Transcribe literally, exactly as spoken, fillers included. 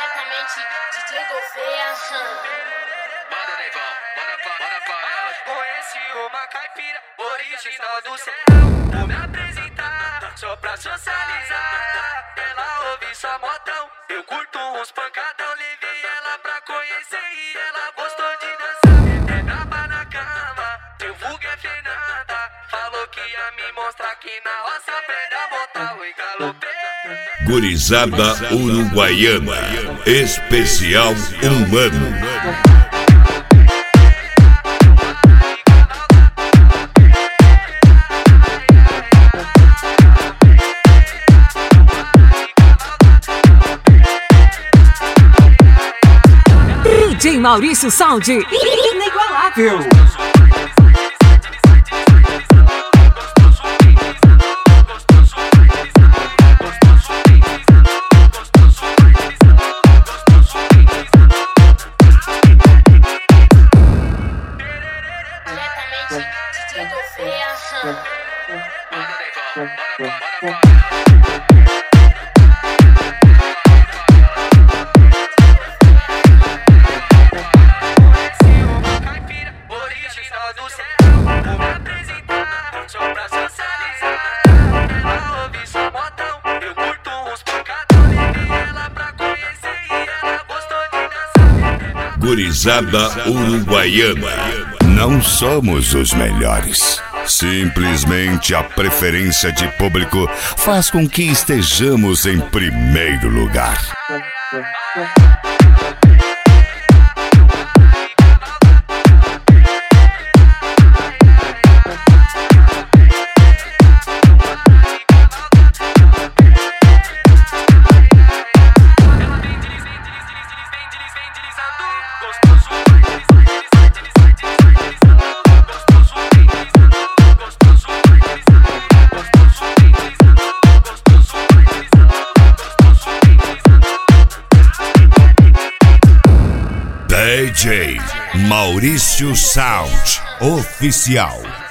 Diretamente D J Gouveia. Manda, Neivão, manda pra, manda pra elas. Conheci uma caipira original do céu. Vou me apresentar só pra socializar. Ela ouve só modão, eu curto uns pancadão. Levei ela pra conhecer e ela gostou de dançar. É braba na cama, seu vulgo é Fernanda. Falou que ia me mostrar que na roça aprende a botar o engalopé. Gurizada Uruguaiana, especial um ano. D J Maurício Sound, inigualável. Diretamente D J Gouveia. Manda, Neivão, manda pra, manda pra original do céu, vou me apresentar só pra socializar. Ela ouve só modão, eu curto uns pancadão. Levei ela pra conhecer e ela gostou de dançar. Gurizada Uruguaiana, Não somos os melhores. Simplesmente a preferência de público faz com que estejamos em primeiro lugar. D J Maurício Sound Oficial.